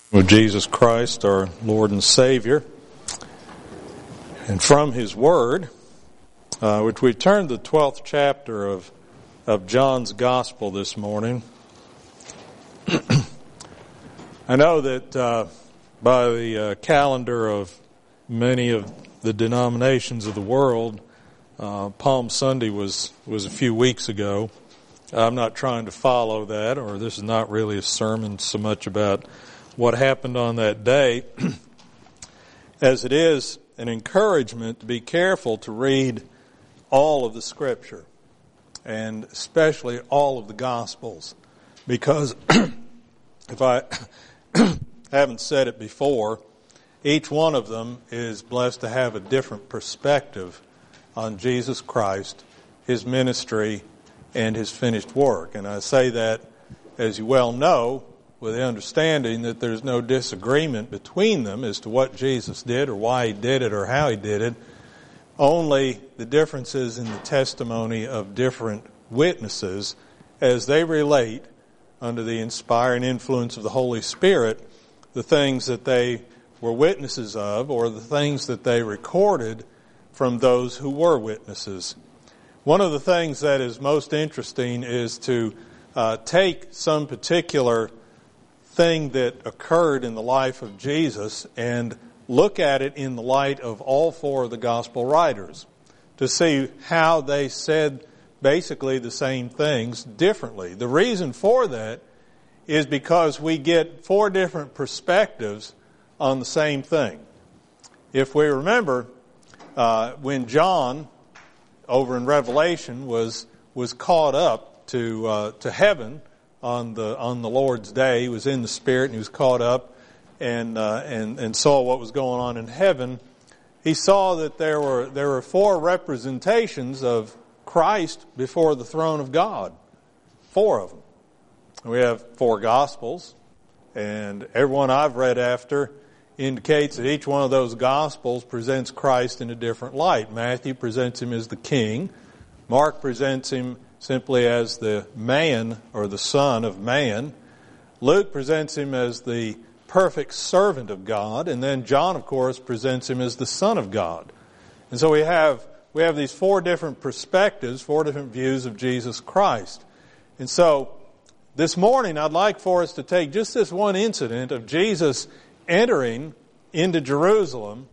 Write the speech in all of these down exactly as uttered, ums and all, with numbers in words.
With Jesus Christ, our Lord and Savior, and from His Word, uh, which we turned to the twelfth chapter of, of John's Gospel this morning. I know that uh, by the uh, calendar of many of the denominations of the world, uh, Palm Sunday was, was a few weeks ago. I'm not trying to follow that, or this is not really a sermon so much about what happened on that day, as it is an encouragement to be careful to read all of the Scripture, and especially all of the Gospels, because if I haven't said it before, each one of them is blessed to have a different perspective on Jesus Christ, His ministry, and His finished work. And I say that, as you well know, with the understanding that there's no disagreement between them as to what Jesus did or why He did it or how He did it. Only the differences in the testimony of different witnesses as they relate under the inspiring influence of the Holy Spirit the things that they were witnesses of or the things that they recorded from those who were witnesses. One of the things that is most interesting is to uh, take some particular thing that occurred in the life of Jesus and look at it in the light of all four of the gospel writers to see how they said basically the same things differently. The reason for that is because we get four different perspectives on the same thing. If we remember, uh, when John over in Revelation was was caught up to uh, to heaven on the on the Lord's day, he was in the Spirit and he was caught up and uh, and and saw what was going on in heaven. He saw that there were there were four representations of Christ before the throne of God. Four of them. We have four Gospels, and everyone I've read after indicates that each one of those Gospels presents Christ in a different light. Matthew presents Him as the King. Mark presents Him simply as the man or the Son of Man. Luke presents Him as the perfect servant of God. And then John, of course, presents Him as the Son of God. And so we have we have these four different perspectives, four different views of Jesus Christ. And so this morning I'd like for us to take just this one incident of Jesus entering into Jerusalem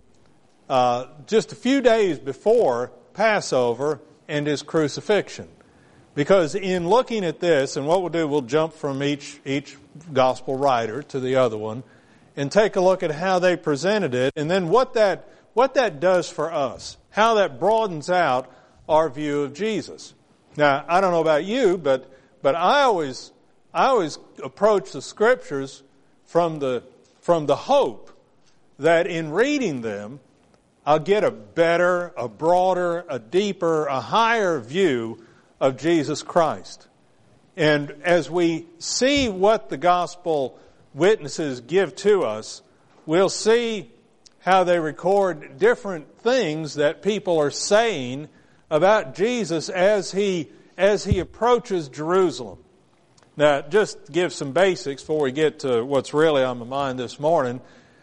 uh, just a few days before Passover and His crucifixion. Because in looking at this, and what we'll do, we'll jump from each each gospel writer to the other one and take a look at how they presented it and then what that what that does for us, how that broadens out our view of Jesus. Now, I don't know about you, but but I always I always approach the Scriptures from the from the hope that in reading them, I'll get a better, a broader, a deeper, a higher view of Jesus Christ. And as we see what the gospel witnesses give to us, we'll see how they record different things that people are saying about Jesus as he as he approaches Jerusalem. Now, just to give some basics before we get to what's really on my mind this morning.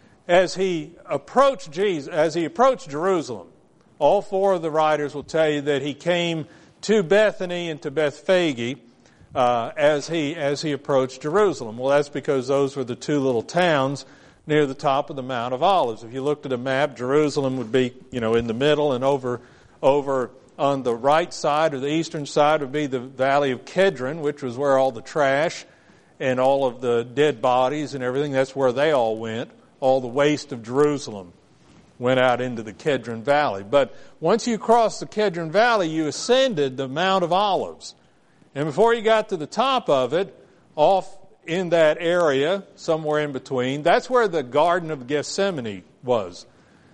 As he approached Jesus, as he approached Jerusalem, all four of the writers will tell you that he came to Bethany and to Bethphage uh, as he as he approached Jerusalem. Well, that's because those were the two little towns near the top of the Mount of Olives. If you looked at a map, Jerusalem would be, you know, in the middle, and over over on the right side or the eastern side would be the Valley of Kedron, which was where all the trash and all of the dead bodies and everything, that's where they all went. All the waste of Jerusalem went out into the Kedron Valley. But once you crossed the Kedron Valley, you ascended the Mount of Olives. And before you got to the top of it, off in that area, somewhere in between, that's where the Garden of Gethsemane was.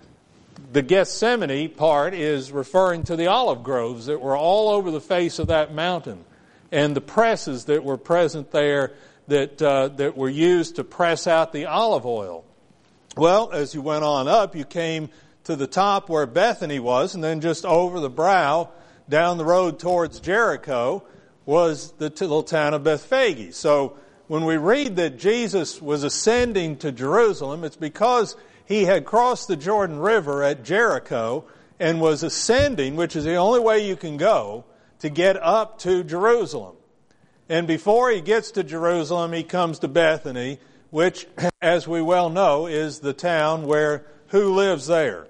The Gethsemane part is referring to the olive groves that were all over the face of that mountain and the presses that were present there that uh, that were used to press out the olive oil. Well, as you went on up, you came to the top where Bethany was, and then just over the brow, down the road towards Jericho, was the little town of Bethphage. So when we read that Jesus was ascending to Jerusalem, it's because he had crossed the Jordan River at Jericho and was ascending, which is the only way you can go, to get up to Jerusalem. And before he gets to Jerusalem, he comes to Bethany, which, as we well know, is the town where who lives there?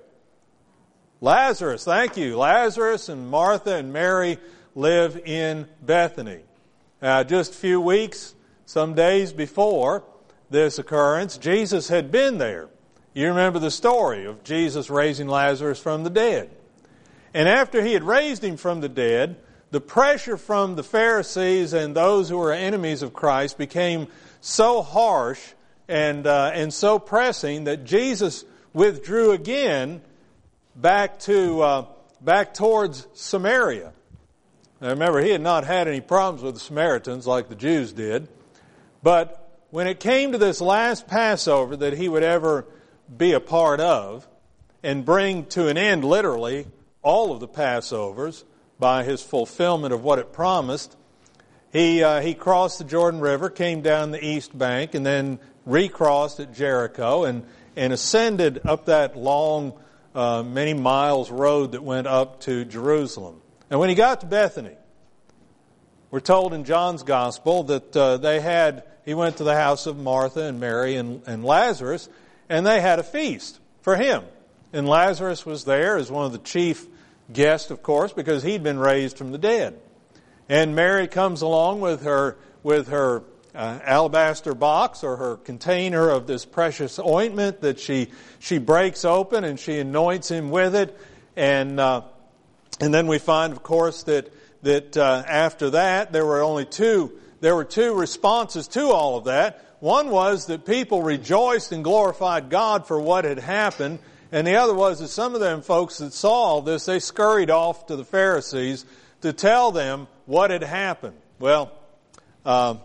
Lazarus, thank you. Lazarus and Martha and Mary live in Bethany. Uh, just a few weeks, some days before this occurrence, Jesus had been there. You remember the story of Jesus raising Lazarus from the dead. And after he had raised him from the dead, the pressure from the Pharisees and those who were enemies of Christ became so harsh and uh, and so pressing that Jesus withdrew again back to uh, back towards Samaria. Now remember, he had not had any problems with the Samaritans like the Jews did. But when it came to this last Passover that he would ever be a part of and bring to an end, literally, all of the Passovers by his fulfillment of what it promised, he uh, he crossed the Jordan River, came down the east bank, and then recrossed at Jericho and, and ascended up that long, uh, many miles road that went up to Jerusalem. And when he got to Bethany, we're told in John's Gospel that uh, they had, he went to the house of Martha and Mary and, and Lazarus, and they had a feast for him. And Lazarus was there as one of the chief guests, of course, because he'd been raised from the dead. And Mary comes along with her with her uh, alabaster box or her container of this precious ointment that she she breaks open and she anoints him with it. And uh, and then we find, of course, that that uh, after that there were only two there were two responses to all of that. One was that people rejoiced and glorified God for what had happened. And the other was that some of them folks that saw all this, they scurried off to the Pharisees to tell them what had happened. Well, um,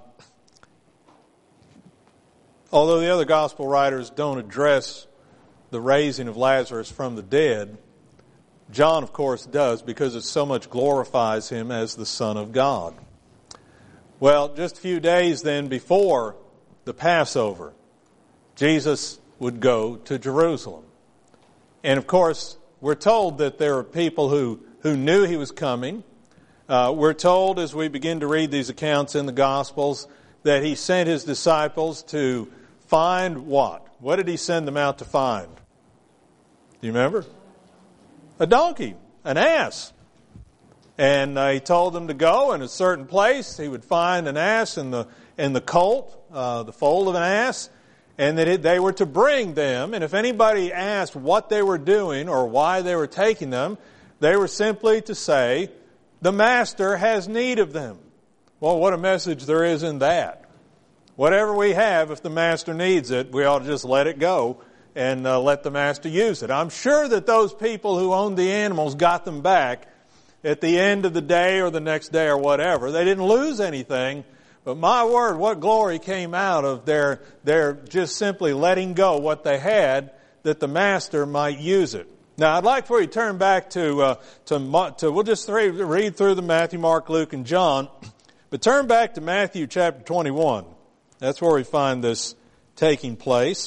although the other gospel writers don't address the raising of Lazarus from the dead, John, of course, does, because it so much glorifies him as the Son of God. Well, just a few days then before the Passover, Jesus would go to Jerusalem. And of course, we're told that there are people who, who knew he was coming. Uh, we're told as we begin to read these accounts in the Gospels that he sent his disciples to find what? What did he send them out to find? Do you remember? A donkey, an ass. And uh, he told them to go in a certain place. He would find an ass in the in the colt, uh, the foal of an ass, and that it, they were to bring them. And if anybody asked what they were doing or why they were taking them, they were simply to say, "The Master has need of them." Well, what a message there is in that. Whatever we have, if the Master needs it, we ought to just let it go and uh, let the Master use it. I'm sure that those people who owned the animals got them back at the end of the day or the next day or whatever. They didn't lose anything, but my word, what glory came out of their, their just simply letting go what they had that the Master might use it. Now, I'd like for you to turn back to, uh, to, to we'll just read, read through the Matthew, Mark, Luke, and John, but turn back to Matthew chapter twenty-one. That's where we find this taking place.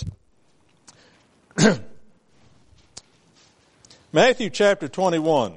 Matthew chapter twenty-one.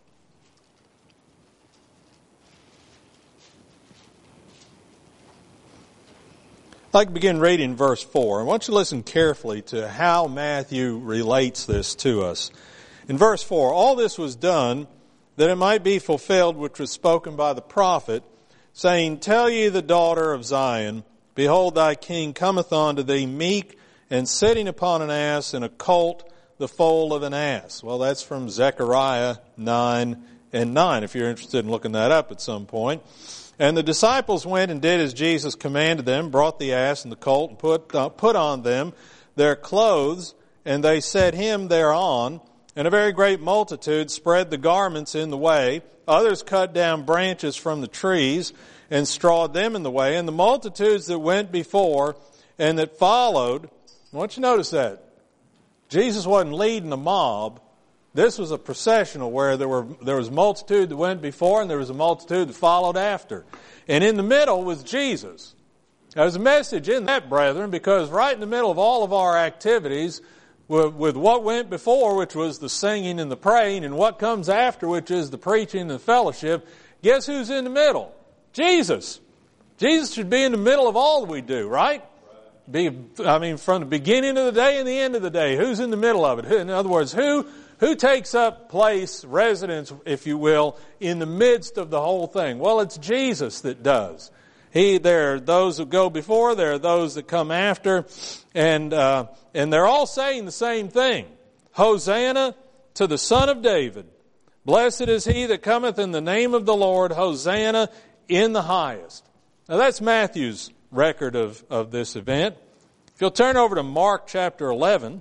I'd like to begin reading verse four. I want you to listen carefully to how Matthew relates this to us. In verse four, all this was done that it might be fulfilled which was spoken by the prophet, saying, "Tell ye the daughter of Zion, behold, thy king cometh unto thee meek, and sitting upon an ass, and a colt, the foal of an ass." Well, that's from Zechariah nine and nine, if you're interested in looking that up at some point. And the disciples went and did as Jesus commanded them, brought the ass and the colt, and put, uh, put on them their clothes, and they set him thereon. And a very great multitude spread the garments in the way. Others cut down branches from the trees and strawed them in the way. And the multitudes that went before and that followed, I want you to notice that. Jesus wasn't leading a mob. This was a processional where there were there was a multitude that went before and there was a multitude that followed after. And in the middle was Jesus. There's a message in that, brethren, because right in the middle of all of our activities, with, with what went before, which was the singing and the praying, and what comes after, which is the preaching and the fellowship, guess who's in the middle? Jesus. Jesus should be in the middle of all that we do, right? Be, I mean, from the beginning of the day and the end of the day, who's in the middle of it? In other words, who who takes up place, residence, if you will, in the midst of the whole thing? Well, it's Jesus that does. He, there are those who go before, there are those that come after, and uh, and they're all saying the same thing. Hosanna to the Son of David. Blessed is he that cometh in the name of the Lord. Hosanna in the highest. Now that's Matthew's record of, of this event. If you'll turn over to Mark chapter eleven,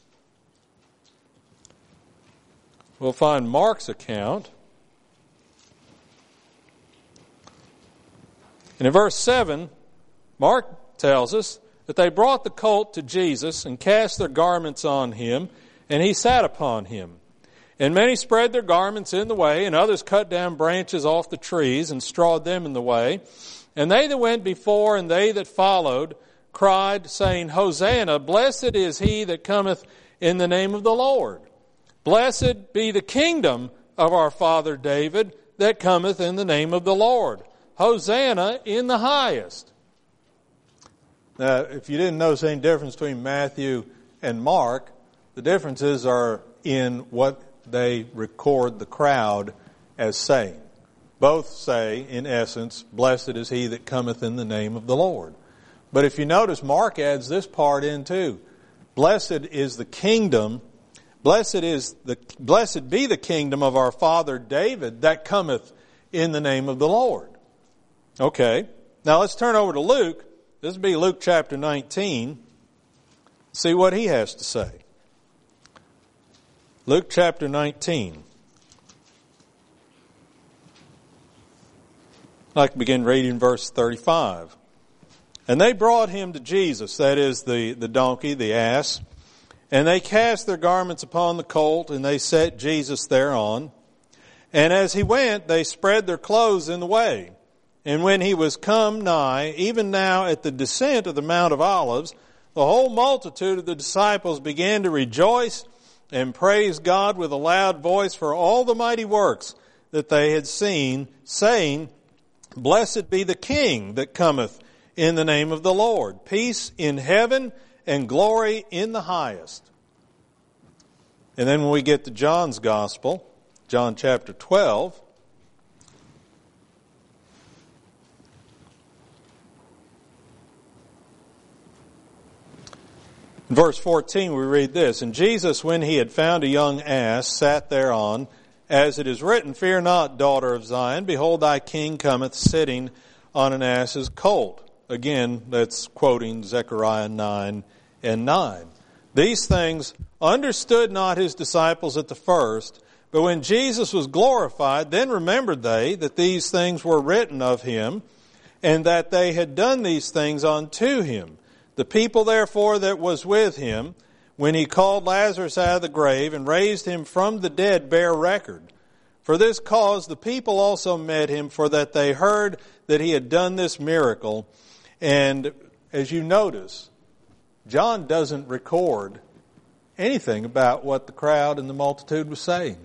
we'll find Mark's account. And in verse seven, Mark tells us that they brought the colt to Jesus and cast their garments on him, and he sat upon him. And many spread their garments in the way, and others cut down branches off the trees and strawed them in the way. And they that went before and they that followed cried, saying, Hosanna, blessed is he that cometh in the name of the Lord. Blessed be the kingdom of our father David that cometh in the name of the Lord. Hosanna in the highest. Now, if you didn't notice any difference between Matthew and Mark, the differences are in what they record the crowd as saying. Both say, in essence, blessed is he that cometh in the name of the Lord. But if you notice, Mark adds this part in too. Blessed is the kingdom, blessed is the blessed be the kingdom of our father David that cometh in the name of the Lord. Okay. Now let's turn over to Luke. This will be Luke chapter nineteen. See what he has to say. Luke chapter nineteen. I'd like to begin reading verse thirty-five. And they brought him to Jesus, that is the, the donkey, the ass, and they cast their garments upon the colt, and they set Jesus thereon. And as he went, they spread their clothes in the way. And when he was come nigh, even now at the descent of the Mount of Olives, the whole multitude of the disciples began to rejoice and praise God with a loud voice for all the mighty works that they had seen, saying, Blessed be the King that cometh in the name of the Lord. Peace in heaven and glory in the highest. And then when we get to John's Gospel, John chapter twelve, in verse fourteen we read this, And Jesus, when he had found a young ass, sat thereon, as it is written, Fear not, daughter of Zion, behold thy king cometh sitting on an ass's colt. Again, that's quoting Zechariah nine and nine. These things understood not his disciples at the first, but when Jesus was glorified, then remembered they that these things were written of him, and that they had done these things unto him. The people therefore that was with him, when he called Lazarus out of the grave and raised him from the dead, bear record. For this cause the people also met him, for that they heard that he had done this miracle. And as you notice, John doesn't record anything about what the crowd and the multitude was saying.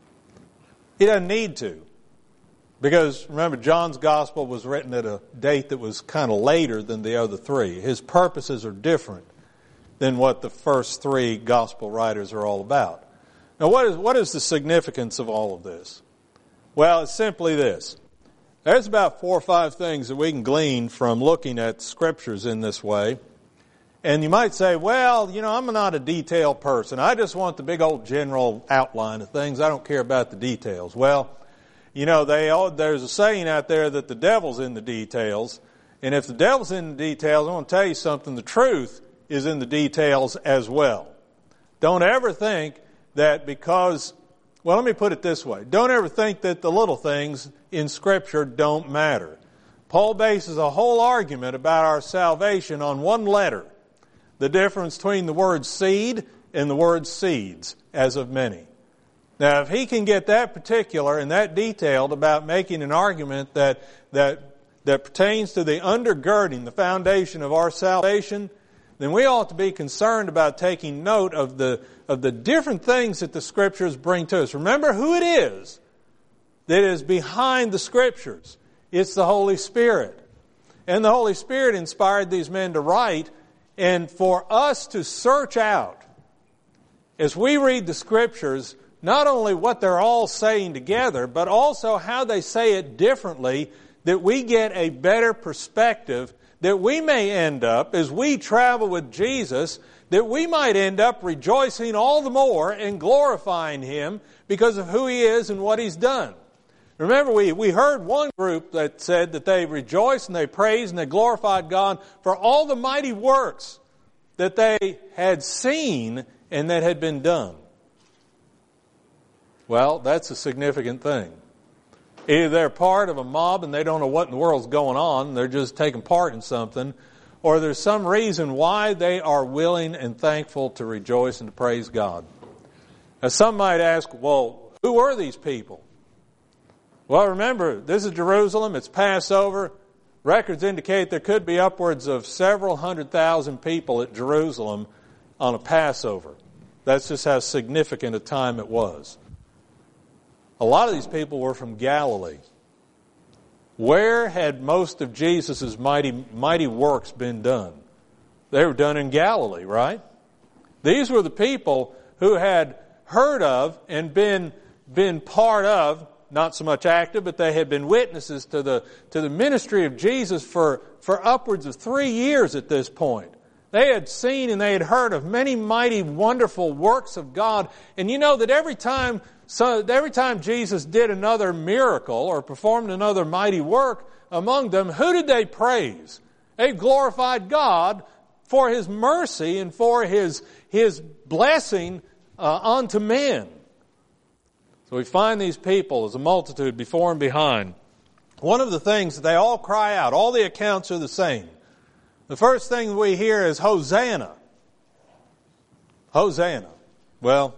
He doesn't need to. Because remember, John's gospel was written at a date that was kind of later than the other three. His purposes are different than what the first three gospel writers are all about. Now, what is, what is the significance of all of this? Well, it's simply this. There's about four or five things that we can glean from looking at scriptures in this way. And you might say, well, you know, I'm not a detailed person. I just want the big old general outline of things. I don't care about the details. Well, you know, they all, there's a saying out there that the devil's in the details. And if the devil's in the details, I want to tell you something. The truth is in the details as well. Don't ever think that because, well, let me put it this way. Don't ever think that the little things in Scripture don't matter. Paul bases a whole argument about our salvation on one letter. The difference between the word seed and the word seeds, as of many. Now, if he can get that particular and that detailed about making an argument that that that pertains to the undergirding, the foundation of our salvation, then we ought to be concerned about taking note of the of the different things that the Scriptures bring to us. Remember who it is that is behind the Scriptures. It's the Holy Spirit. And the Holy Spirit inspired these men to write, and for us to search out, as we read the Scriptures, not only what they're all saying together, but also how they say it differently, that we get a better perspective, that we may end up, as we travel with Jesus, that we might end up rejoicing all the more and glorifying Him because of who He is and what He's done. Remember, we, we heard one group that said that they rejoiced and they praised and they glorified God for all the mighty works that they had seen and that had been done. Well, that's a significant thing. Either they're part of a mob and they don't know what in the world's going on, they're just taking part in something, or there's some reason why they are willing and thankful to rejoice and to praise God. Now, some might ask, well, who are these people? Well, remember, this is Jerusalem, it's Passover. Records indicate there could be upwards of several hundred thousand people at Jerusalem on a Passover. That's just how significant a time it was. A lot of these people were from Galilee. Where had most of Jesus' mighty, mighty works been done? They were done in Galilee, right? These were the people who had heard of and been, been part of, not so much active, but they had been witnesses to the, to the ministry of Jesus for, for upwards of three years at this point. They had seen and they had heard of many mighty, wonderful works of God. And you know that every time So every time Jesus did another miracle or performed another mighty work among them, who did they praise? They glorified God for His mercy and for His, His blessing uh, unto men. So we find these people as a multitude before and behind. One of the things that they all cry out, all the accounts are the same. The first thing we hear is Hosanna. Hosanna. Well,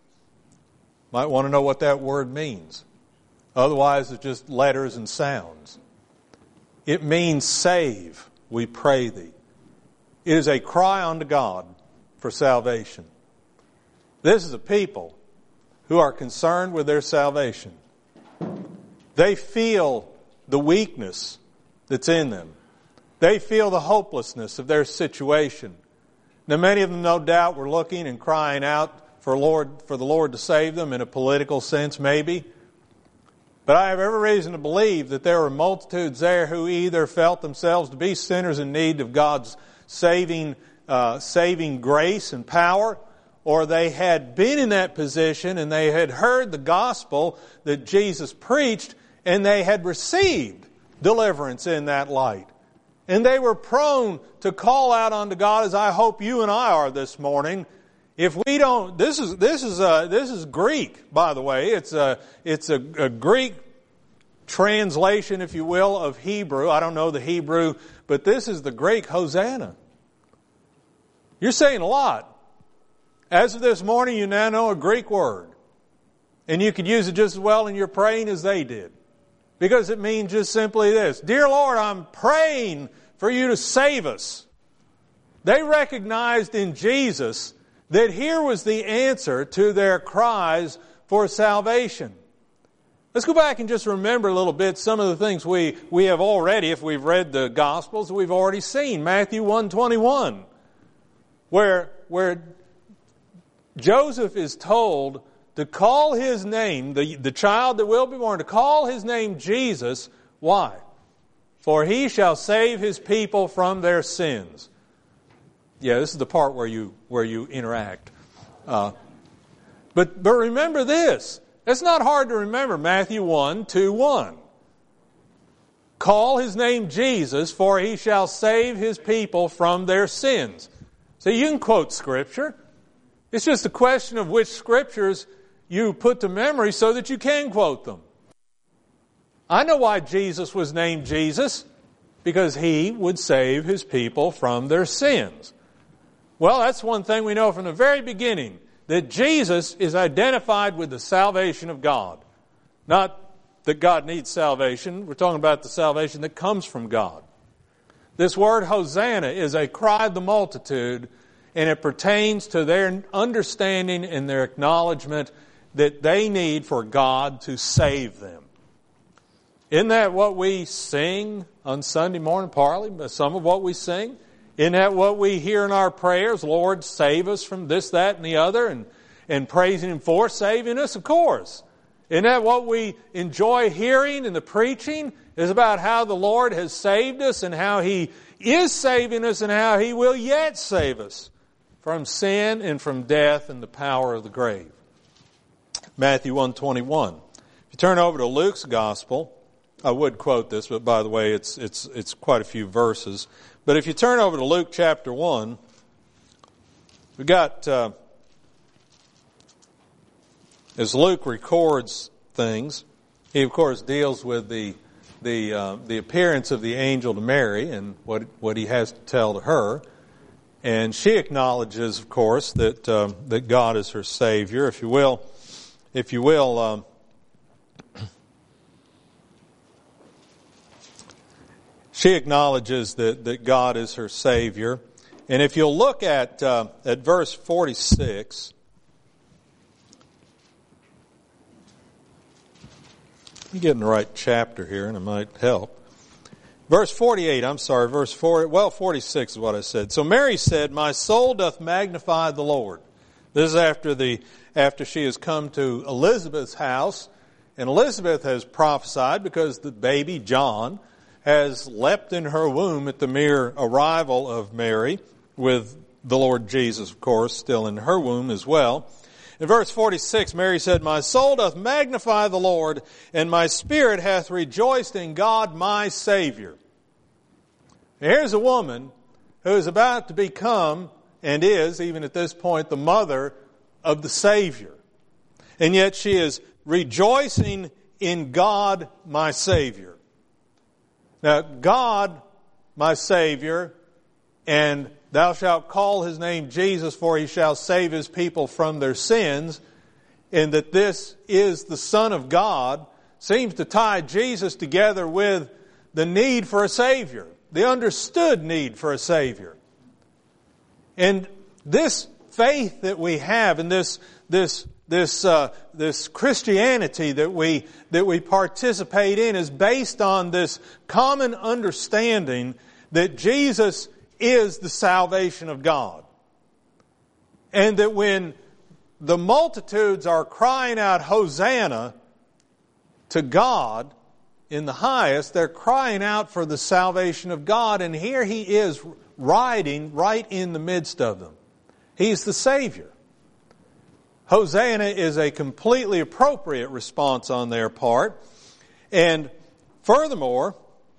might want to know what that word means. Otherwise, it's just letters and sounds. It means save, we pray thee. It is a cry unto God for salvation. This is a people who are concerned with their salvation. They feel the weakness that's in them. They feel the hopelessness of their situation. Now, many of them, no doubt, were looking and crying out For Lord, for the Lord to save them in a political sense, maybe. But I have every reason to believe that there were multitudes there who either felt themselves to be sinners in need of God's saving, uh, saving grace and power, or they had been in that position and they had heard the gospel that Jesus preached and they had received deliverance in that light. And they were prone to call out unto God, as I hope you and I are this morning. If we don't, this is this is uh, this is Greek, by the way. It's a it's a, a Greek translation, if you will, of Hebrew. I don't know the Hebrew, but this is the Greek Hosanna. You're saying a lot. As of this morning, you now know a Greek word, and you could use it just as well in your praying as they did, because it means just simply this: Dear Lord, I'm praying for you to save us. They recognized in Jesus that here was the answer to their cries for salvation. Let's go back and just remember a little bit some of the things we, we have already, if we've read the Gospels, we've already seen. Matthew one twenty-one, where, where Joseph is told to call his name, the, the child that will be born, to call his name Jesus. Why? For he shall save his people from their sins. Yeah, this is the part where you where you interact. Uh, but but remember this. It's not hard to remember. Matthew one, two, one. Call his name Jesus, for he shall save his people from their sins. So you can quote Scripture. It's just a question of which Scriptures you put to memory so that you can quote them. I know why Jesus was named Jesus. Because he would save his people from their sins. Well, that's one thing we know from the very beginning, that Jesus is identified with the salvation of God. Not that God needs salvation. We're talking about the salvation that comes from God. This word Hosanna is a cry of the multitude, and it pertains to their understanding and their acknowledgement that they need for God to save them. Isn't that what we sing on Sunday morning, partly? Some of what we sing? Isn't that what we hear in our prayers? Lord, save us from this, that, and the other, and, and praising Him for saving us? Of course. Isn't that what we enjoy hearing in the preaching? Is about how the Lord has saved us and how He is saving us and how He will yet save us from sin and from death and the power of the grave. Matthew one twenty-one. If you turn over to Luke's Gospel, I would quote this, but by the way, it's it's it's quite a few verses. But if you turn over to Luke chapter one, we got uh, as Luke records things, he of course deals with the the uh, the appearance of the angel to Mary and what what he has to tell to her, and she acknowledges, of course, that uh, that God is her Savior. If you will, if you will. Um, She acknowledges that, that God is her Savior. And if you'll look at uh, at verse forty-six, you get in the right chapter here and it might help. Verse forty-eight, I'm sorry, verse four, well, forty-six is what I said. So Mary said, "My soul doth magnify the Lord." This is after the after she has come to Elizabeth's house, and Elizabeth has prophesied because the baby John has leapt in her womb at the mere arrival of Mary, with the Lord Jesus, of course, still in her womb as well. In verse forty-six, Mary said, "My soul doth magnify the Lord, and my spirit hath rejoiced in God my Savior." Here's a woman who is about to become, and is, even at this point, the mother of the Savior. And yet she is rejoicing in God my Savior. Now, God, my Savior, and thou shalt call His name Jesus, for He shall save His people from their sins, and that this is the Son of God, seems to tie Jesus together with the need for a Savior, the understood need for a Savior. And this faith that we have, and this this This uh, this Christianity that we that we participate in, is based on this common understanding that Jesus is the salvation of God, and that when the multitudes are crying out Hosanna to God in the highest, they're crying out for the salvation of God, and here He is riding right in the midst of them. He's the Savior. Hosanna is a completely appropriate response on their part. And furthermore,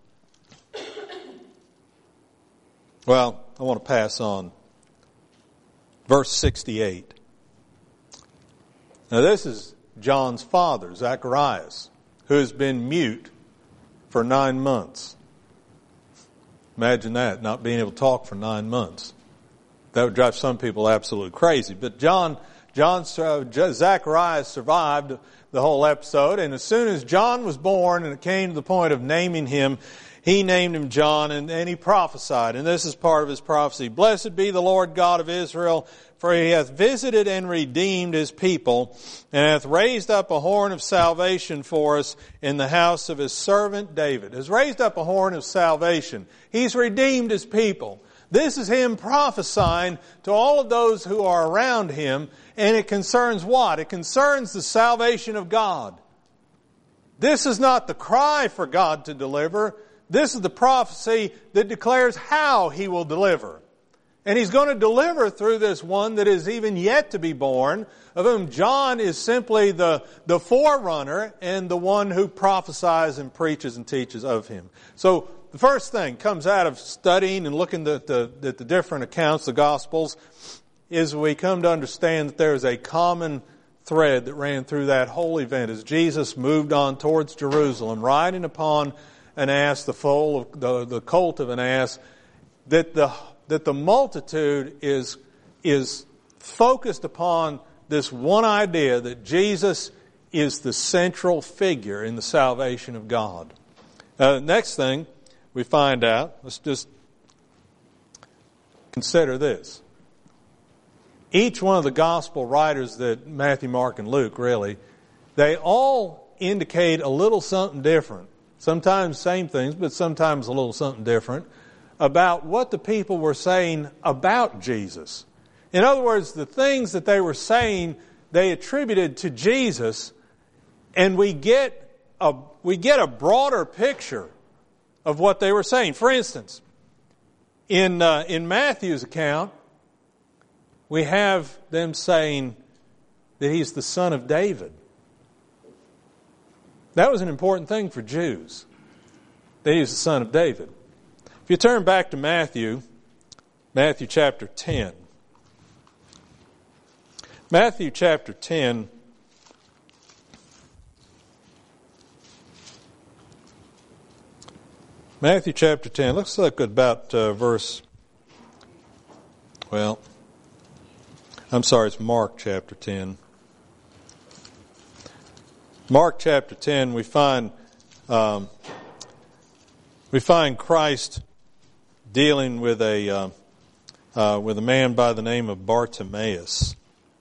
well, I want to pass on. Verse sixty-eight. Now this is John's father, Zacharias, who has been mute for nine months. Imagine that, not being able to talk for nine months. That would drive some people absolutely crazy. But John... John, uh, Zacharias survived the whole episode, and as soon as John was born and it came to the point of naming him, he named him John, and, and he prophesied. And this is part of his prophecy. "Blessed be the Lord God of Israel, for He hath visited and redeemed His people, and hath raised up a horn of salvation for us in the house of His servant David." Has raised up a horn of salvation. He's redeemed His people. This is Him prophesying to all of those who are around Him, and it concerns what? It concerns the salvation of God. This is not the cry for God to deliver. This is the prophecy that declares how He will deliver. And He's going to deliver through this one that is even yet to be born, of whom John is simply the, the forerunner and the one who prophesies and preaches and teaches of Him. So, the first thing comes out of studying and looking at the, at the different accounts, the Gospels, is we come to understand that there is a common thread that ran through that whole event as Jesus moved on towards Jerusalem, riding upon an ass, the foal of the, the colt of an ass, that the that the multitude is is focused upon this one idea that Jesus is the central figure in the salvation of God. Uh, next thing we find out, let's just consider this. Each one of the gospel writers, that Matthew, Mark, and Luke really, they all indicate a little something different. Sometimes same things, but sometimes a little something different about what the people were saying about Jesus. In other words, the things that they were saying, they attributed to Jesus, and we get a we get a broader picture of what they were saying. For instance, in uh, in Matthew's account, we have them saying that he's the son of David. That was an important thing for Jews, that he's the son of David. If you turn back to Matthew, Matthew chapter ten. Matthew chapter ten. Matthew chapter ten. Let's look at about uh, verse, well, I'm sorry, it's Mark chapter ten. Mark chapter ten, we find um, we find Christ dealing with a uh, uh, with a man by the name of Bartimaeus,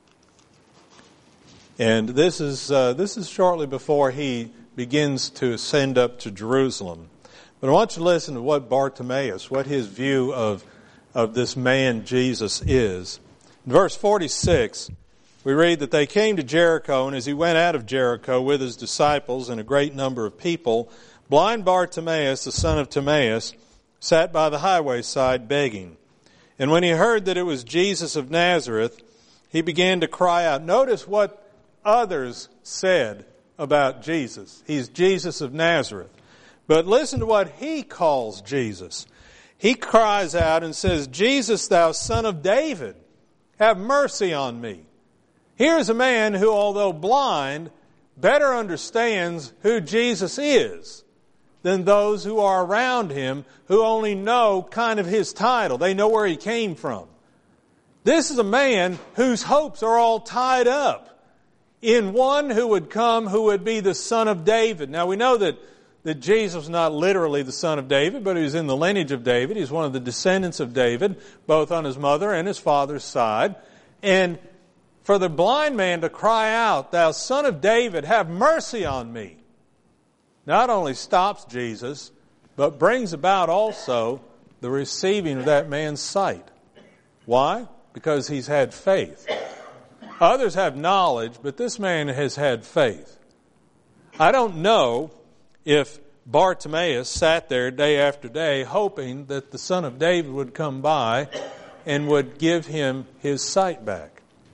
and this is uh, this is shortly before he begins to ascend up to Jerusalem. But I want you to listen to what Bartimaeus, what his view of of this man Jesus is. In verse forty-six, we read that they came to Jericho, and as he went out of Jericho with his disciples and a great number of people, blind Bartimaeus, the son of Timaeus, sat by the highway side begging. And when he heard that it was Jesus of Nazareth, he began to cry out. Notice what others said about Jesus. He's Jesus of Nazareth. But listen to what he calls Jesus. He cries out and says, Jesus, thou son of David, have mercy on me. Here's a man who, although blind, better understands who Jesus is than those who are around him who only know kind of his title. They know where he came from. This is a man whose hopes are all tied up in one who would come who would be the son of David. Now we know that, that Jesus was not literally the son of David, but he was in the lineage of David. He's one of the descendants of David, both on his mother and his father's side. And for the blind man to cry out, thou son of David, have mercy on me, not only stops Jesus, but brings about also the receiving of that man's sight. Why? Because he's had faith. Others have knowledge, but this man has had faith. I don't know if Bartimaeus sat there day after day hoping that the son of David would come by and would give him his sight back.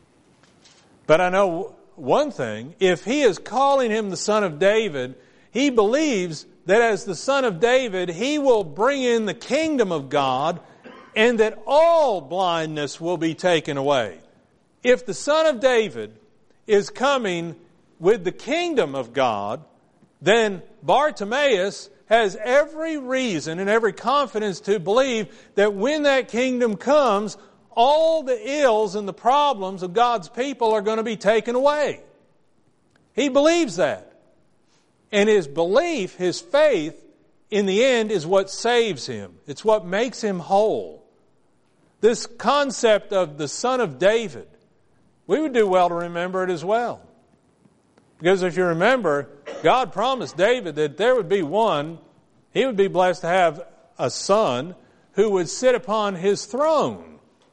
But I know one thing, if he is calling him the son of David, he believes that as the son of David, he will bring in the kingdom of God and that all blindness will be taken away. If the son of David is coming with the kingdom of God, then Bartimaeus has every reason and every confidence to believe that when that kingdom comes, all the ills and the problems of God's people are going to be taken away. He believes that. And his belief, his faith, in the end is what saves him. It's what makes him whole. This concept of the son of David, we would do well to remember it as well. Because if you remember, God promised David that there would be one, he would be blessed to have a son who would sit upon his throne.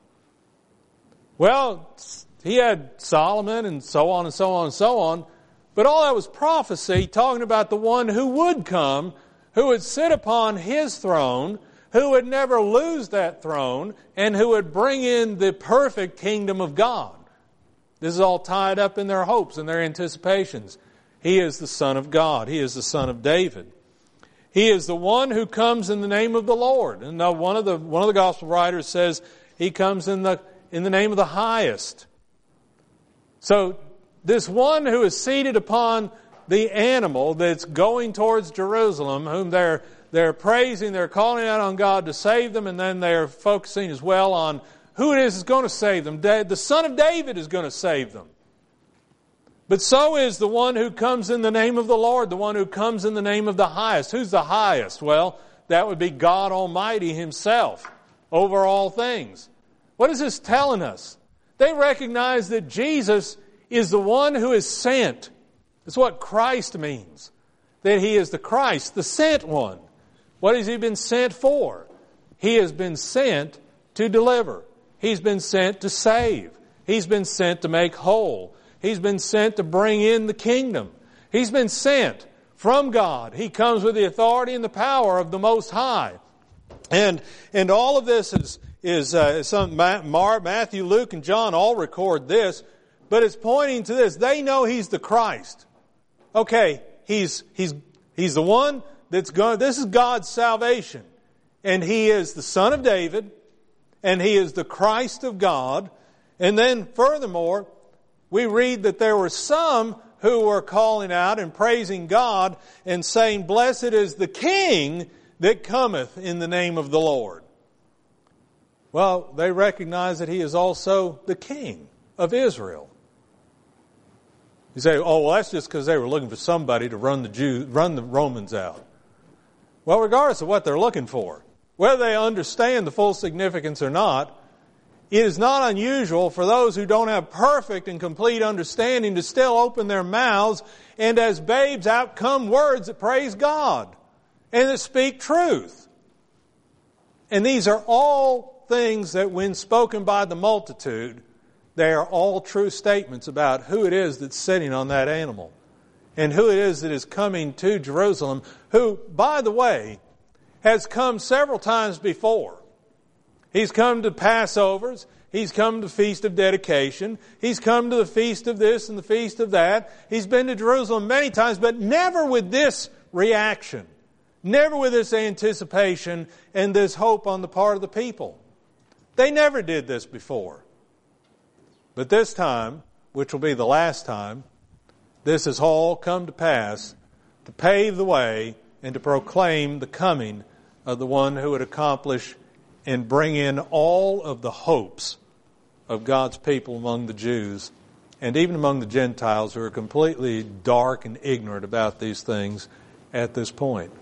Well, he had Solomon and so on and so on and so on, but all that was prophecy talking about the one who would come, who would sit upon his throne, who would never lose that throne, and who would bring in the perfect kingdom of God. This is all tied up in their hopes and their anticipations. He is the Son of God. He is the Son of David. He is the one who comes in the name of the Lord. And now one of the one of the gospel writers says he comes in the in the name of the highest. So this one who is seated upon the animal that's going towards Jerusalem, whom they're they're praising, they're calling out on God to save them, and then they're focusing as well on who it is that's going to save them. The Son of David is going to save them. But so is the one who comes in the name of the Lord, the one who comes in the name of the highest. Who's the highest? Well, that would be God Almighty Himself over all things. What is this telling us? They recognize that Jesus is the one who is sent. That's what Christ means. That He is the Christ, the sent one. What has He been sent for? He has been sent to deliver. He's been sent to save. He's been sent to make whole. He's been sent to bring in the kingdom. He's been sent from God. He comes with the authority and the power of the Most High. And and all of this is is uh, some Mark, Matthew, Luke, and John all record this, but it's pointing to this. They know He's the Christ. Okay, He's He's He's the one that's going. This is God's salvation, and He is the Son of David, and He is the Christ of God. And then furthermore, we read that there were some who were calling out and praising God and saying, "Blessed is the King that cometh in the name of the Lord." Well, they recognize that He is also the King of Israel. You say, "Oh, well, that's just because they were looking for somebody to run the Jews, run the Romans out." Well, regardless of what they're looking for, whether they understand the full significance or not, it is not unusual for those who don't have perfect and complete understanding to still open their mouths and as babes out come words that praise God and that speak truth. And these are all things that when spoken by the multitude, they are all true statements about who it is that's sitting on that animal and who it is that is coming to Jerusalem, who, by the way, has come several times before. He's come to Passovers. He's come to the Feast of Dedication. He's come to the Feast of this and the Feast of that. He's been to Jerusalem many times, but never with this reaction. Never with this anticipation and this hope on the part of the people. They never did this before. But this time, which will be the last time, this has all come to pass to pave the way and to proclaim the coming of the one who would accomplish and bring in all of the hopes of God's people among the Jews and even among the Gentiles who are completely dark and ignorant about these things at this point.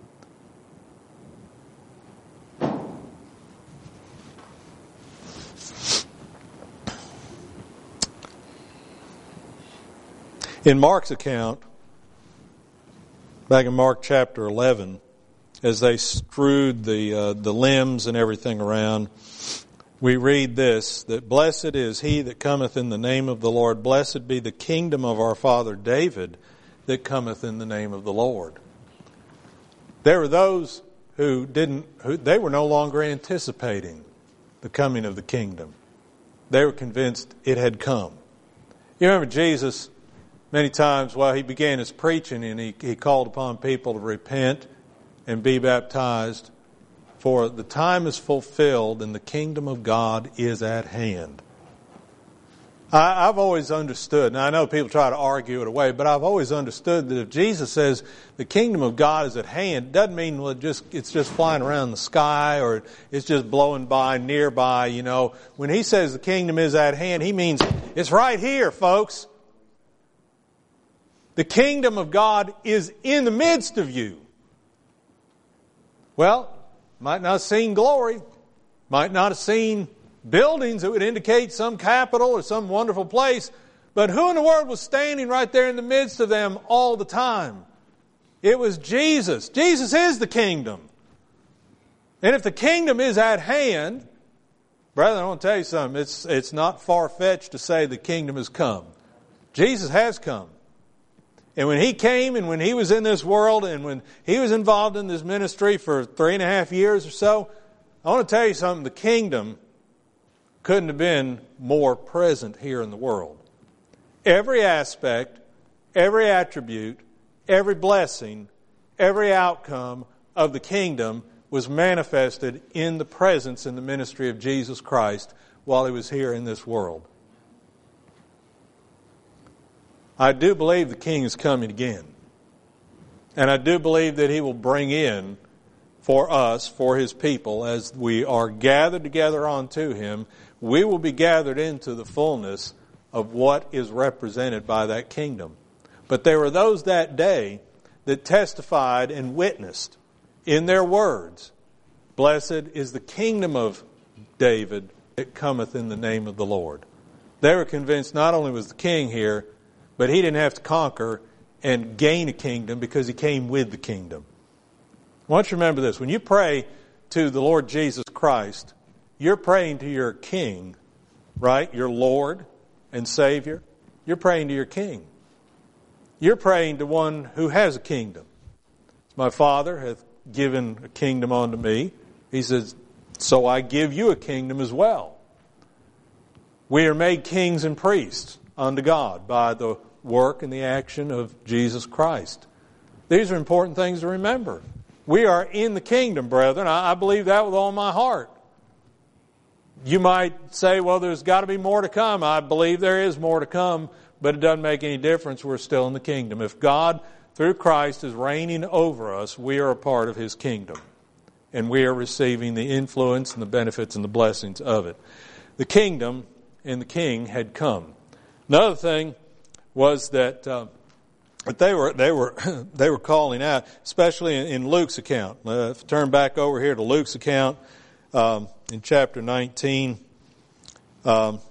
In Mark's account, back in Mark chapter eleven, as they strewed the uh, the limbs and everything around, we read this, that blessed is he that cometh in the name of the Lord. Blessed be the kingdom of our father David that cometh in the name of the Lord. There were those who didn't, who, they were no longer anticipating the coming of the kingdom. They were convinced it had come. You remember Jesus, many times while he began his preaching and he, he called upon people to repent and be baptized, for the time is fulfilled and the kingdom of God is at hand. I, I've always understood, and I know people try to argue it away, but I've always understood that if Jesus says the kingdom of God is at hand, it doesn't mean well, it just it's just flying around the sky or it's just blowing by nearby, you know. When he says the kingdom is at hand, he means it's right here, folks. The kingdom of God is in the midst of you. Well, might not have seen glory, might not have seen buildings that would indicate some capital or some wonderful place, but who in the world was standing right there in the midst of them all the time? It was Jesus. Jesus is the kingdom. And if the kingdom is at hand, brethren, I want to tell you something, it's, it's not far-fetched to say the kingdom has come. Jesus has come. And when He came and when He was in this world and when He was involved in this ministry for three and a half years or so, I want to tell you something, the kingdom couldn't have been more present here in the world. Every aspect, every attribute, every blessing, every outcome of the kingdom was manifested in the presence and the ministry of Jesus Christ while He was here in this world. I do believe the King is coming again. And I do believe that He will bring in for us, for His people, as we are gathered together unto Him, we will be gathered into the fullness of what is represented by that kingdom. But there were those that day that testified and witnessed in their words, "Blessed is the kingdom of David that cometh in the name of the Lord." They were convinced not only was the king here, but he didn't have to conquer and gain a kingdom because he came with the kingdom. I want you to remember this. When you pray to the Lord Jesus Christ, you're praying to your King, right? Your Lord and Savior. You're praying to your King. You're praying to one who has a kingdom. "My Father hath given a kingdom unto me." He says, "So I give you a kingdom as well." We are made kings and priests unto God by the work and the action of Jesus Christ. These are important things to remember. We are in the kingdom, brethren. I, I believe that with all my heart. You might say, well, there's got to be more to come. I believe there is more to come, but it doesn't make any difference. We're still in the kingdom. If God, through Christ, is reigning over us, we are a part of His kingdom. And we are receiving the influence and the benefits and the blessings of it. The kingdom and the king had come. Another thing was that uh, they were they were they were calling out, especially in, in Luke's account. Uh, if you turn back over here to Luke's account um, in chapter nineteen. Um,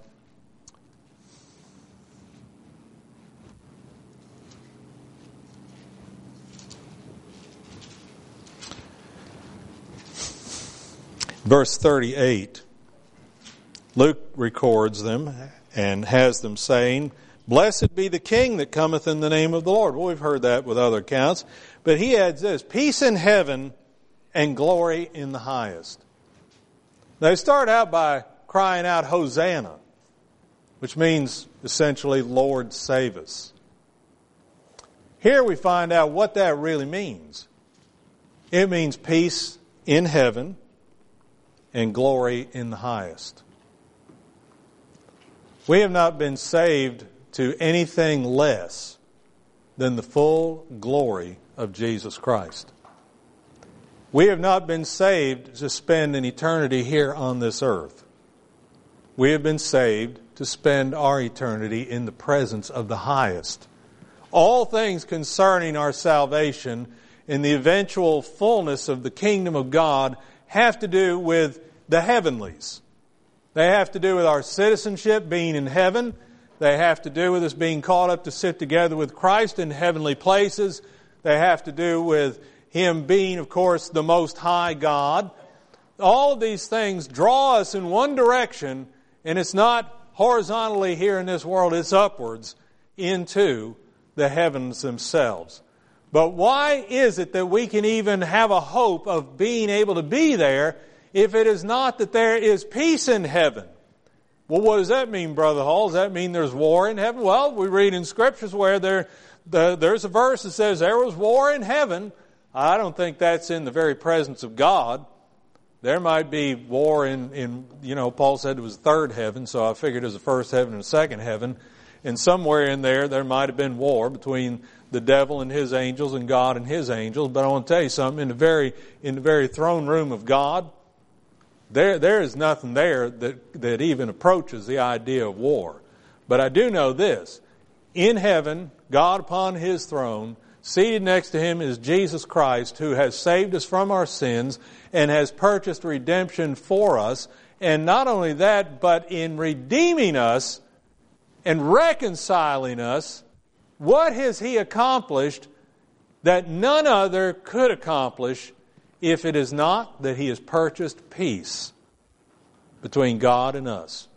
verse thirty-eight, Luke records them and has them saying, "Blessed be the King that cometh in the name of the Lord." Well, we've heard that with other accounts. But he adds this, "Peace in heaven and glory in the highest." They start out by crying out, "Hosanna," which means essentially, "Lord, save us." Here we find out what that really means. It means peace in heaven and glory in the highest. We have not been saved to anything less than the full glory of Jesus Christ. We have not been saved to spend an eternity here on this earth. We have been saved to spend our eternity in the presence of the highest. All things concerning our salvation and the eventual fullness of the kingdom of God have to do with the heavenlies. They have to do with our citizenship being in heaven. They have to do with us being caught up to sit together with Christ in heavenly places. They have to do with Him being, of course, the Most High God. All of these things draw us in one direction, and it's not horizontally here in this world, it's upwards into the heavens themselves. But why is it that we can even have a hope of being able to be there if it is not that there is peace in heaven? Well, what does that mean, Brother Hall? Does that mean there's war in heaven? Well, we read in Scriptures where there, the, there's a verse that says there was war in heaven. I don't think that's in the very presence of God. There might be war in, in, you know, Paul said it was the third heaven, so I figured it was the first heaven and the second heaven. And somewhere in there, there might have been war between the devil and his angels and God and His angels. But I want to tell you something, in the very, in the very throne room of God, There, there is nothing there that, that even approaches the idea of war. But I do know this. In heaven, God upon His throne, seated next to Him is Jesus Christ, who has saved us from our sins and has purchased redemption for us. And not only that, but in redeeming us and reconciling us, what has He accomplished that none other could accomplish, if it is not that He has purchased peace between God and us?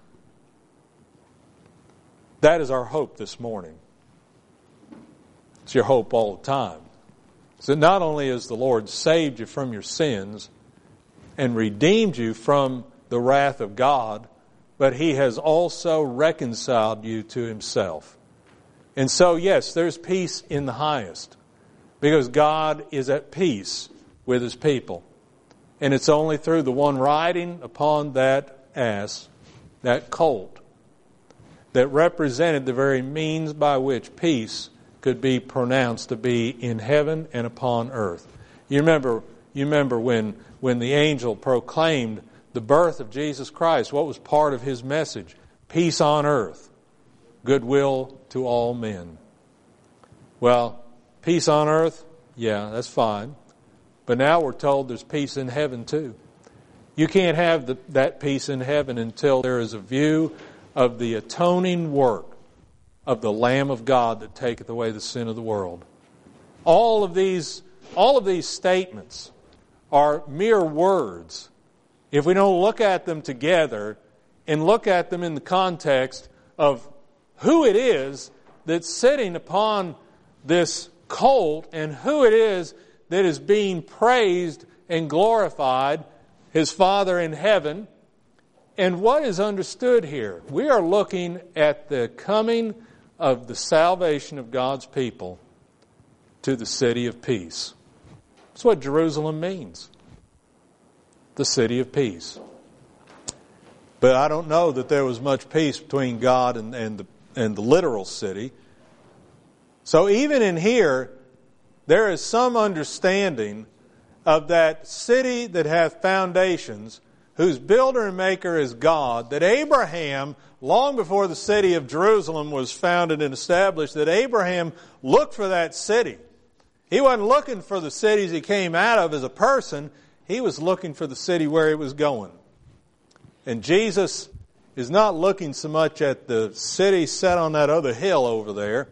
That is our hope this morning. It's your hope all the time. So not only has the Lord saved you from your sins and redeemed you from the wrath of God, but He has also reconciled you to Himself. And so, yes, there's peace in the highest, because God is at peace with His people. And it's only through the one riding upon that ass, that colt, that represented the very means by which peace could be pronounced to be in heaven and upon earth. You remember, you remember when, when the angel proclaimed the birth of Jesus Christ, what was part of his message? Peace on earth. goodwill to all men. Well, peace on earth, yeah, that's fine. But now we're told there's peace in heaven too. You can't have the, that peace in heaven until there is a view of the atoning work of the Lamb of God that taketh away the sin of the world. All of these, all of these statements are mere words if we don't look at them together and look at them in the context of who it is that's sitting upon this colt and who it is that is being praised and glorified, His Father in heaven. And what is understood here? We are looking at the coming of the salvation of God's people to the city of peace. That's what Jerusalem means. The city of peace. But I don't know that there was much peace between God and, and, the, and the literal city. So even in here, there is some understanding of that city that hath foundations, whose builder and maker is God, that Abraham, long before the city of Jerusalem was founded and established, that Abraham looked for that city. He wasn't looking for the cities he came out of as a person. He was looking for the city where he was going. And Jesus is not looking so much at the city set on that other hill over there.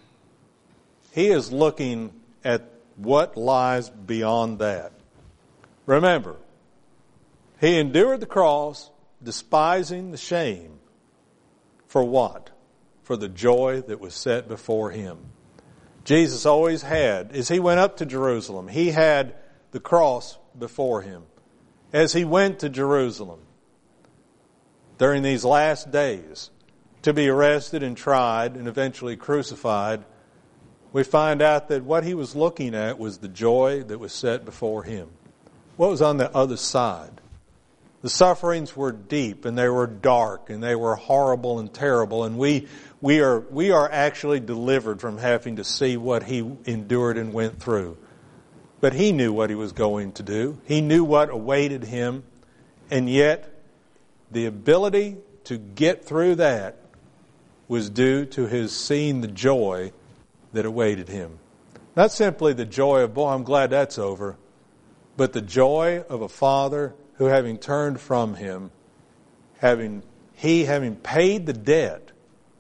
He is looking at what lies beyond that. Remember, He endured the cross, despising the shame. For what? For the joy that was set before Him. Jesus always had, as He went up to Jerusalem, He had the cross before Him. As He went to Jerusalem during these last days to be arrested and tried and eventually crucified, we find out that what He was looking at was the joy that was set before Him. What was on the other side? The sufferings were deep and they were dark and they were horrible and terrible, and we we are we are actually delivered from having to see what He endured and went through. But He knew what He was going to do. He knew what awaited Him, and yet the ability to get through that was due to His seeing the joy that awaited Him. Not simply the joy of, boy, I'm glad that's over, but the joy of a Father who, having turned from Him, having He having paid the debt,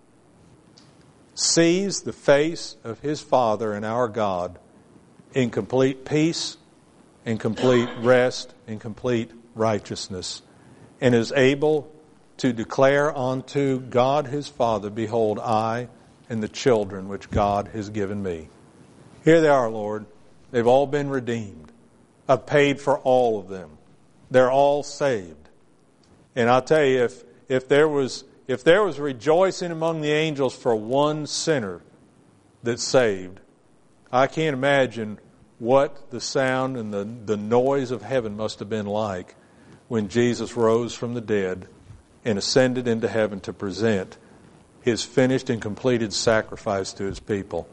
sees the face of His Father and our God in complete peace, in complete rest, in complete righteousness, and is able to declare unto God His Father, behold, I and the children which God has given me. Here they are, Lord. They've all been redeemed. I've paid for all of them. They're all saved. And I'll tell you, if if there was if there was rejoicing among the angels for one sinner that's saved, I can't imagine what the sound and the, the noise of heaven must have been like when Jesus rose from the dead and ascended into heaven to present His finished and completed sacrifice to His people.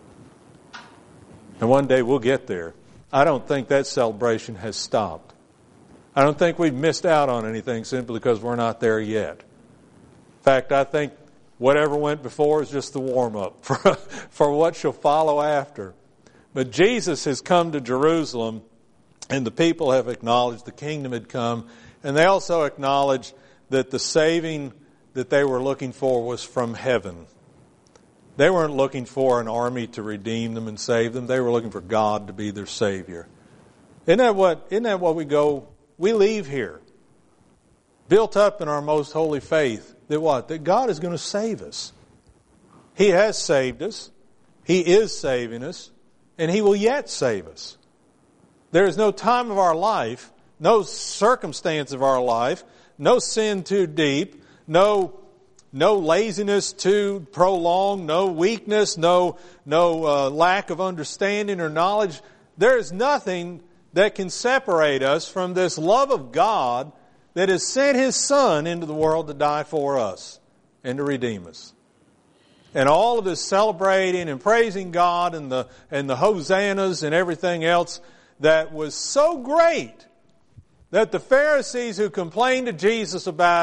And one day we'll get there. I don't think that celebration has stopped. I don't think we've missed out on anything simply because we're not there yet. In fact, I think whatever went before is just the warm-up for, for what shall follow after. But Jesus has come to Jerusalem, and the people have acknowledged the kingdom had come, and they also acknowledged that the saving that they were looking for was from heaven. They weren't looking for an army to redeem them and save them. They were looking for God to be their Savior. Isn't that what, isn't that what we go, we leave here, built up in our most holy faith, that what? That God is going to save us. He has saved us. He is saving us. And He will yet save us. There is no time of our life, no circumstance of our life, no sin too deep, no no laziness too prolonged, no weakness, no no uh, lack of understanding or knowledge. There is nothing that can separate us from this love of God that has sent His Son into the world to die for us and to redeem us. And all of this celebrating and praising God and the and the hosannas and everything else that was so great that the Pharisees who complained to Jesus about it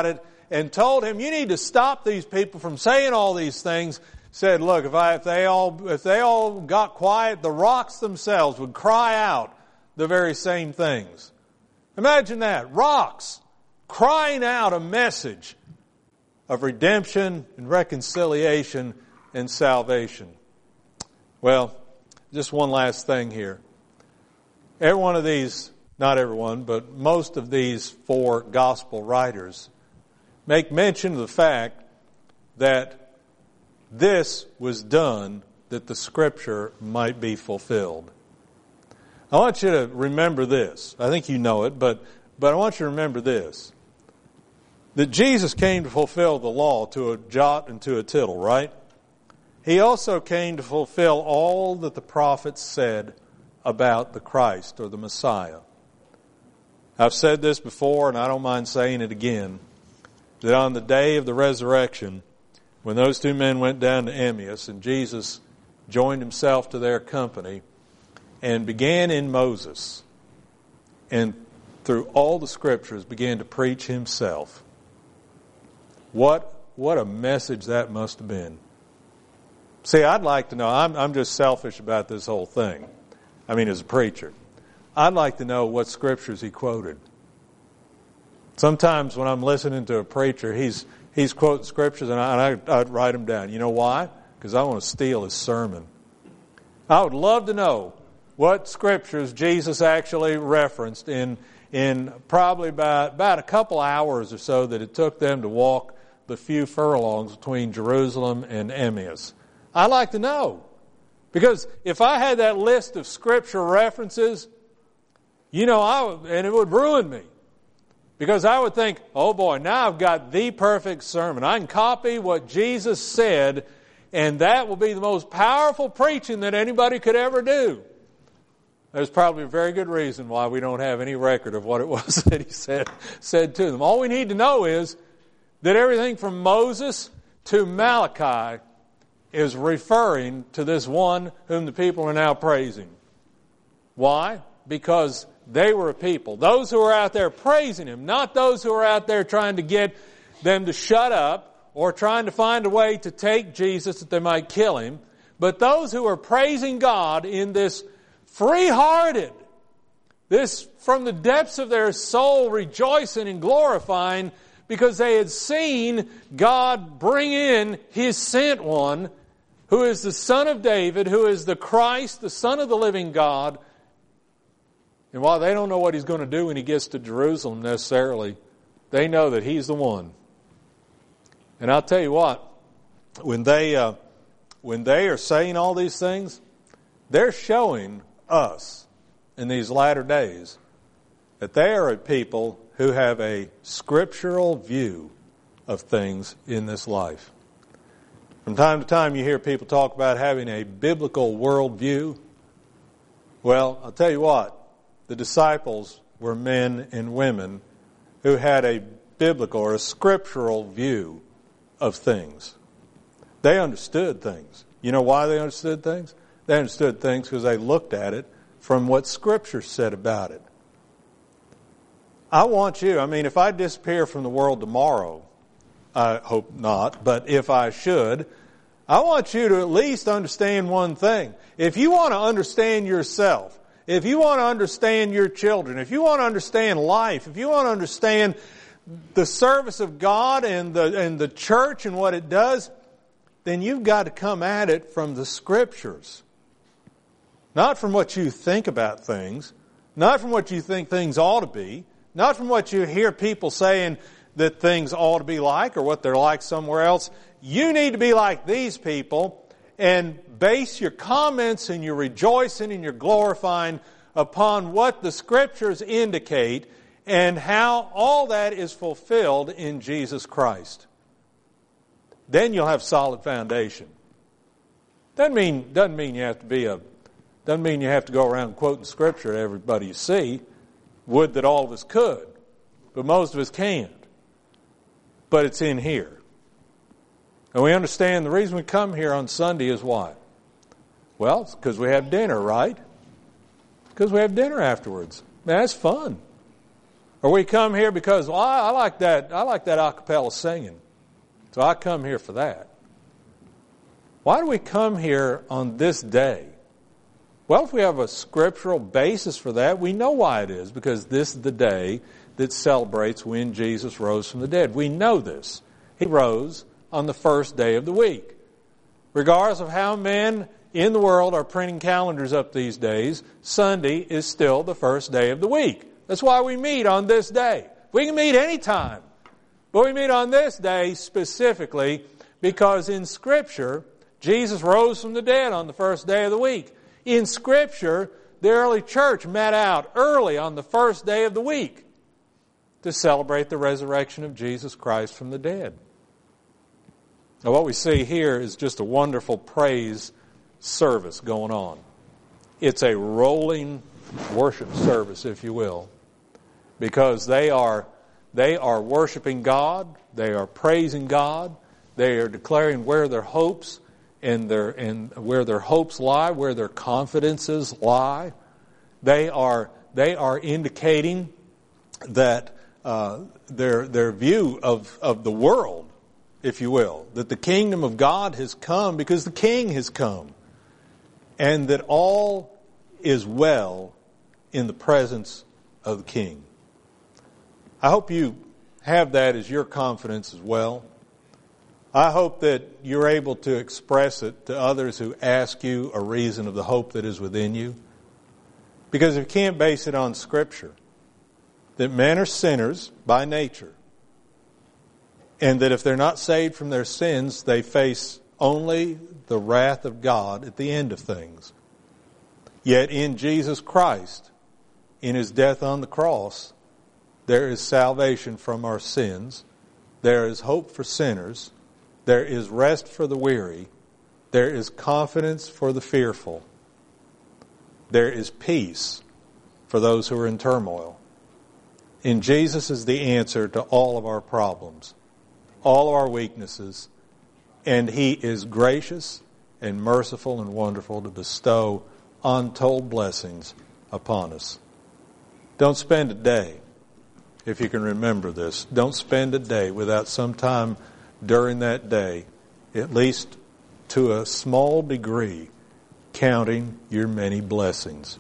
and told him, you need to stop these people from saying all these things, said, look, if, I, if, they all, if they all got quiet, the rocks themselves would cry out the very same things. Imagine that. Rocks crying out a message of redemption and reconciliation and salvation. Well, just one last thing here. Every one of these, not everyone, but most of these four gospel writers make mention of the fact that this was done that the Scripture might be fulfilled. I want you to remember this. I think you know it, but, but I want you to remember this. That Jesus came to fulfill the law to a jot and to a tittle, right? He also came to fulfill all that the prophets said about the Christ or the Messiah. I've said this before, and I don't mind saying it again, that on the day of the resurrection, when those two men went down to Emmaus and Jesus joined himself to their company and began in Moses and through all the Scriptures began to preach himself. What, what a message that must have been. See, I'd like to know, I'm, I'm just selfish about this whole thing. I mean, as a preacher. I'd like to know what Scriptures he quoted. Sometimes when I'm listening to a preacher, he's he's quoting Scriptures and, I, and I, I'd write them down. You know why? Because I want to steal his sermon. I would love to know what Scriptures Jesus actually referenced in in probably about, about a couple hours or so that it took them to walk the few furlongs between Jerusalem and Emmaus. I'd like to know. Because if I had that list of Scripture references, you know, I would, and it would ruin me. Because I would think, oh boy, now I've got the perfect sermon. I can copy what Jesus said, and that will be the most powerful preaching that anybody could ever do. There's probably a very good reason why we don't have any record of what it was that he said, said to them. All we need to know is that everything from Moses to Malachi is referring to this one whom the people are now praising. Why? Because they were a people. Those who are out there praising him, not those who are out there trying to get them to shut up or trying to find a way to take Jesus that they might kill him, but those who are praising God in this free-hearted, this from the depths of their soul rejoicing and glorifying because they had seen God bring in His sent one, who is the Son of David, who is the Christ, the Son of the living God. And while they don't know what He's going to do when He gets to Jerusalem necessarily, they know that He's the one. And I'll tell you what, when they, uh, when they are saying all these things, they're showing us in these latter days that they are a people who have a scriptural view of things in this life. From time to time you hear people talk about having a biblical worldview. Well, I'll tell you what, the disciples were men and women who had a biblical or a scriptural view of things. They understood things. You know why they understood things? They understood things because they looked at it from what Scripture said about it. I want you, I mean, if I disappear from the world tomorrow, I hope not, but if I should, I want you to at least understand one thing. If you want to understand yourself, if you want to understand your children, if you want to understand life, if you want to understand the service of God and the, and the church and what it does, then you've got to come at it from the Scriptures. Not from what you think about things, not from what you think things ought to be, not from what you hear people saying that things ought to be like or what they're like somewhere else. You need to be like these people and base your comments and your rejoicing and your glorifying upon what the Scriptures indicate and how all that is fulfilled in Jesus Christ. Then you'll have solid foundation. Doesn't mean, doesn't mean you have to be a Doesn't mean you have to go around quoting Scripture to everybody you see. Would that all of us could. But most of us can't. But it's in here. And we understand the reason we come here on Sunday is what? Well, it's because we have dinner, right? Because we have dinner afterwards. Man, that's fun. Or we come here because, well, I, I like that, I like that a cappella singing, so I come here for that. Why do we come here on this day? Well, if we have a scriptural basis for that, we know why it is, because this is the day that celebrates when Jesus rose from the dead. We know this. He rose on the first day of the week. Regardless of how men in the world are printing calendars up these days, Sunday is still the first day of the week. That's why we meet on this day. We can meet any time, but we meet on this day specifically because in Scripture, Jesus rose from the dead on the first day of the week. In Scripture, the early church met out early on the first day of the week to celebrate the resurrection of Jesus Christ from the dead. Now, what we see here is just a wonderful praise service going on. It's a rolling worship service, if you will, because they are they are worshiping God, they are praising God, they are declaring where their hopes and their and where their hopes lie, where their confidences lie. They are they are indicating that uh, their their view of of the world, if you will, that the kingdom of God has come because the King has come, and that all is well in the presence of the King. I hope you have that as your confidence as well. I hope that you're able to express it to others who ask you a reason of the hope that is within you. Because if you can't base it on Scripture, that men are sinners by nature, and that if they're not saved from their sins, they face only the wrath of God at the end of things. Yet in Jesus Christ, in His death on the cross, there is salvation from our sins. There is hope for sinners. There is rest for the weary. There is confidence for the fearful. There is peace for those who are in turmoil. And Jesus is the answer to all of our problems, all of our weaknesses, and He is gracious and merciful and wonderful to bestow untold blessings upon us. Don't spend a day, if you can remember this, don't spend a day without some time during that day, at least to a small degree, counting your many blessings.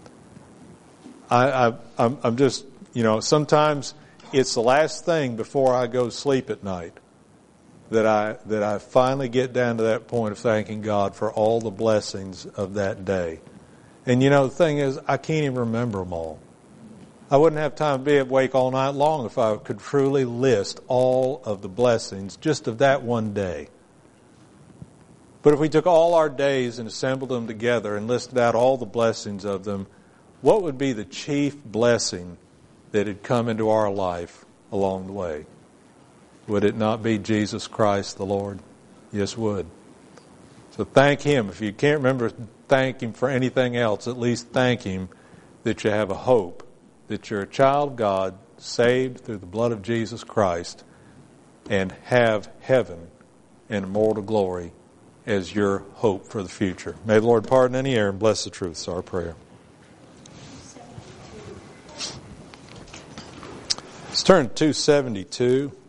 I, I, I'm, I'm just, you know, sometimes it's the last thing before I go to sleep at night that I that I finally get down to that point of thanking God for all the blessings of that day. And you know, the thing is, I can't even remember them all. I wouldn't have time to be awake all night long if I could truly list all of the blessings just of that one day. But if we took all our days and assembled them together and listed out all the blessings of them, what would be the chief blessing that had come into our life along the way? Would it not be Jesus Christ the Lord? Yes, it would. So thank Him. If you can't remember, thank Him for anything else, at least thank Him that you have a hope, that you're a child of God, saved through the blood of Jesus Christ, and have heaven and immortal glory as your hope for the future. May the Lord pardon any error and bless the truth. It's our prayer. Let's turn to two seventy-two.